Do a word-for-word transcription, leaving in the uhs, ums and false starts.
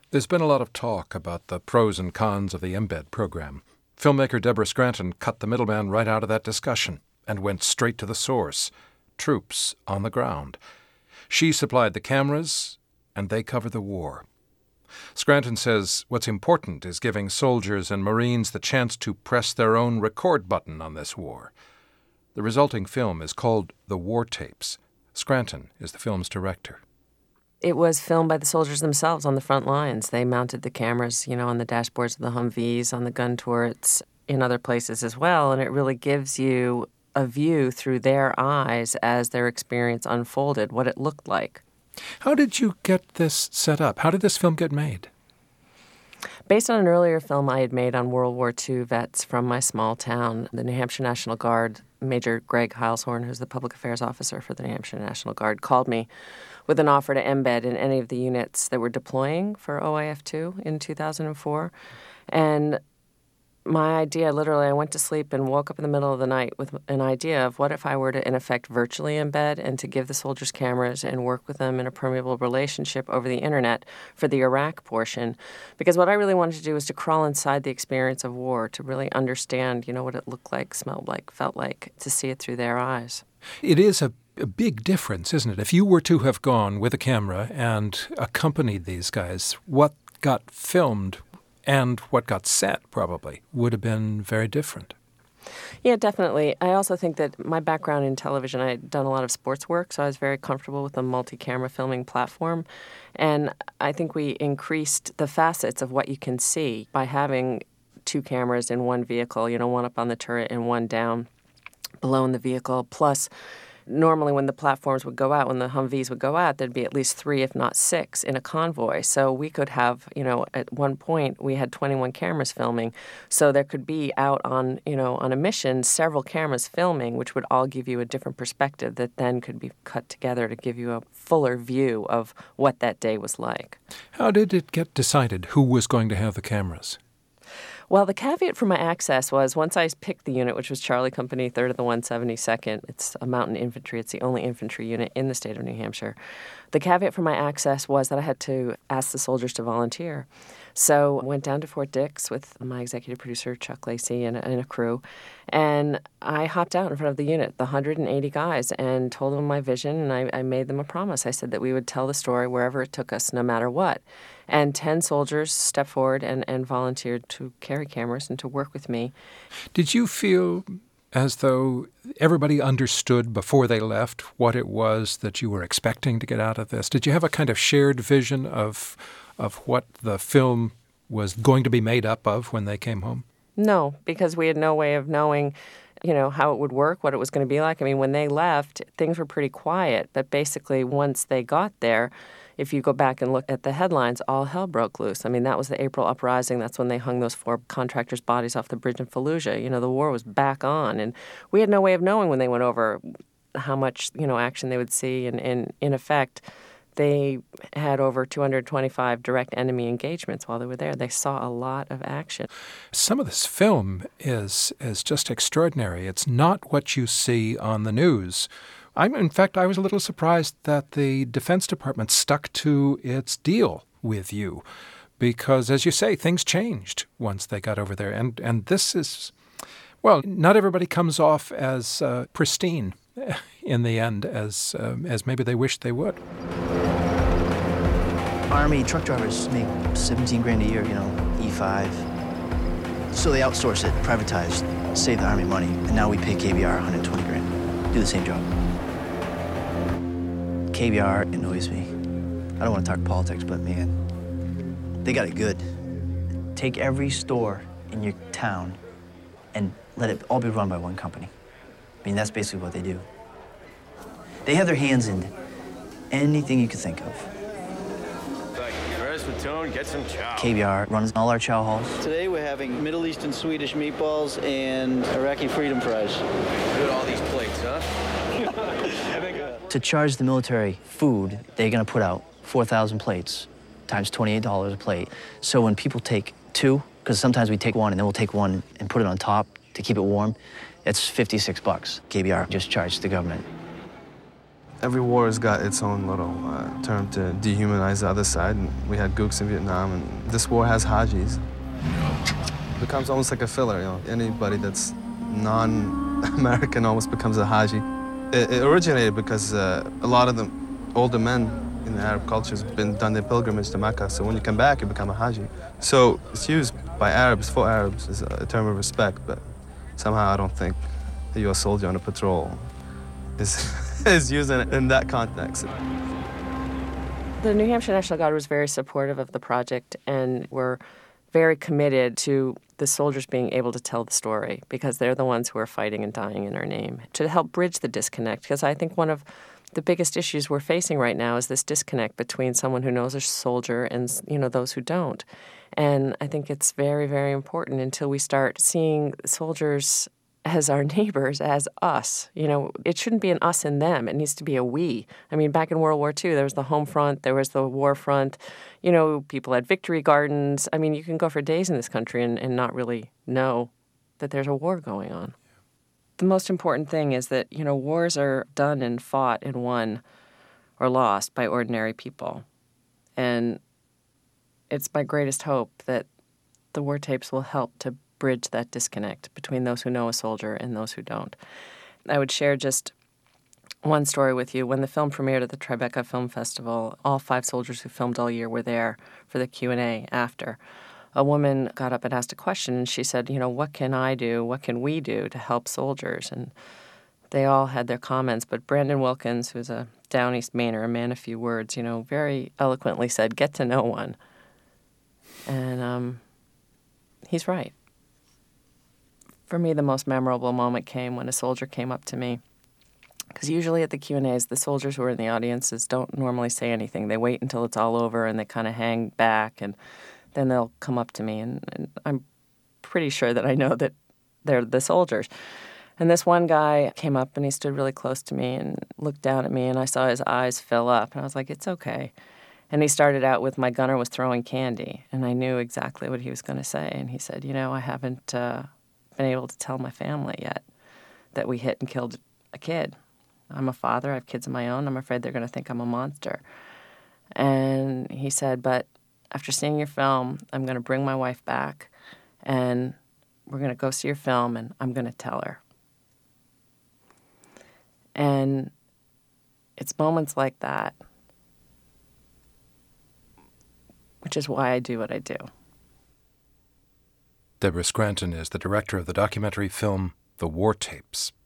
There's been a lot of talk about the pros and cons of the embed program. Filmmaker Deborah Scranton cut the middleman right out of that discussion and went straight to the source, troops on the ground. She supplied the cameras, and they covered the war. Scranton says what's important is giving soldiers and Marines the chance to press their own record button on this war. The resulting film is called The War Tapes. Scranton is the film's director. It was filmed by the soldiers themselves on the front lines. They mounted the cameras, you know, on the dashboards of the Humvees, on the gun turrets, in other places as well, and it really gives you a view through their eyes as their experience unfolded, what it looked like. How did you get this set up? How did this film get made? Based on an earlier film I had made on World War Two vets from my small town, the New Hampshire National Guard, Major Greg Heilshorn, who's the public affairs officer for the New Hampshire National Guard, called me with an offer to embed in any of the units that were deploying for O I F two in two thousand four. And my idea, literally, I went to sleep and woke up in the middle of the night with an idea of what if I were to, in effect, virtually embed and to give the soldiers cameras and work with them in a permeable relationship over the internet for the Iraq portion. Because what I really wanted to do was to crawl inside the experience of war, to really understand, you know, what it looked like, smelled like, felt like, to see it through their eyes. It is a, a big difference, isn't it? If you were to have gone with a camera and accompanied these guys, what got filmed and what got set probably would have been very different. Yeah, definitely. I also think that my background in television, I had done a lot of sports work, so I was very comfortable with the multi-camera filming platform. And I think we increased the facets of what you can see by having two cameras in one vehicle, you know, one up on the turret and one down below in the vehicle. Plus, normally when the platforms would go out, when the Humvees would go out, there'd be at least three, if not six, in a convoy. So we could have, you know, at one point we had twenty-one cameras filming. So there could be out on, you know, on a mission, several cameras filming, which would all give you a different perspective that then could be cut together to give you a fuller view of what that day was like. How did it get decided who was going to have the cameras? Well, the caveat for my access was once I picked the unit, which was Charlie Company, third of the one seventy-second. It's a mountain infantry. It's the only infantry unit in the state of New Hampshire. The caveat for my access was that I had to ask the soldiers to volunteer. So I went down to Fort Dix with my executive producer, Chuck Lacey, and, and a crew, and I hopped out in front of the unit, the one hundred eighty guys, and told them my vision, and I, I made them a promise. I said that we would tell the story wherever it took us, no matter what. And ten soldiers stepped forward and, and volunteered to carry cameras and to work with me. Did you feel as though everybody understood before they left what it was that you were expecting to get out of this? Did you have a kind of shared vision of of what the film was going to be made up of when they came home? No, because we had no way of knowing, you know, how it would work, what it was going to be like. I mean, when they left, things were pretty quiet. But basically, once they got there, if you go back and look at the headlines, all hell broke loose. I mean, that was the April uprising. That's when they hung those four contractors' bodies off the bridge in Fallujah. You know, the war was back on. And we had no way of knowing when they went over how much, you know, action they would see. And, and in effect, they had over two hundred twenty-five direct enemy engagements while they were there. They saw a lot of action. Some of this film is is just extraordinary. It's not what you see on the news. I'm, in fact, I was a little surprised that the Defense Department stuck to its deal with you because, as you say, things changed once they got over there. And, and this is, well, not everybody comes off as uh, pristine in the end as um, as maybe they wished they would. Army truck drivers make seventeen grand a year, you know, E five. So they outsource it, privatize, save the Army money, and now we pay K B R one hundred twenty grand, do the same job. K B R annoys me. I don't want to talk politics, but man, they got it good. Take every store in your town and let it all be run by one company. I mean, that's basically what they do. They have their hands in anything you could think of. Get some chow. K B R runs all our chow halls. Today we're having Middle Eastern Swedish meatballs and Iraqi freedom fries. Look at all these plates, huh? To charge the military food, they're gonna put out four thousand plates times twenty-eight dollars a plate. So when people take two, because sometimes we take one and then we'll take one and put it on top to keep it warm, it's fifty-six bucks. K B R just charged the government. Every war has got its own little uh, term to dehumanize the other side, and we had gooks in Vietnam, and this war has Hajis. It becomes almost like a filler, you know. Anybody that's non-American almost becomes a Haji. It, it originated because uh, a lot of the older men in the Arab culture have been done their pilgrimage to Mecca, so when you come back, you become a Haji. So it's used by Arabs, for Arabs, as a term of respect, but somehow I don't think a U S soldier on a patrol is, is used in, in that context. The New Hampshire National Guard was very supportive of the project and were very committed to the soldiers being able to tell the story because they're the ones who are fighting and dying in our name, to help bridge the disconnect. Because I think one of the biggest issues we're facing right now is this disconnect between someone who knows a soldier and, you know, those who don't. And I think it's very, very important until we start seeing soldiers as our neighbors, as us. You know, it shouldn't be an us and them. It needs to be a we. I mean, back in World War Two, there was the home front, there was the war front. You know, people had victory gardens. I mean, you can go for days in this country and, and not really know that there's a war going on. The most important thing is that, you know, wars are done and fought and won or lost by ordinary people. And it's my greatest hope that the war tapes will help to bridge that disconnect between those who know a soldier and those who don't. I would share just one story with you. When the film premiered at the Tribeca Film Festival, all five soldiers who filmed all year were there for the Q and A after. A woman got up and asked a question, and she said, you know, what can I do, what can we do to help soldiers? And they all had their comments, but Brandon Wilkins, who's a Down East Mainer, a man of few words, you know, very eloquently said, get to know one. And um, he's right. For me, the most memorable moment came when a soldier came up to me. Because usually at the Q and A's, the soldiers who are in the audiences don't normally say anything. They wait until it's all over and they kind of hang back, and then they'll come up to me. And, and I'm pretty sure that I know that they're the soldiers. And this one guy came up and he stood really close to me and looked down at me, and I saw his eyes fill up. And I was like, it's okay. And he started out with, my gunner was throwing candy. And I knew exactly what he was going to say. And he said, you know, I haven't uh, been able to tell my family yet that we hit and killed a kid. I'm a father. I have kids of my own. I'm afraid they're going to think I'm a monster. And he said, but after seeing your film, I'm going to bring my wife back, and we're going to go see your film, and I'm going to tell her. And it's moments like that, which is why I do what I do. Deborah Scranton is the director of the documentary film The War Tapes.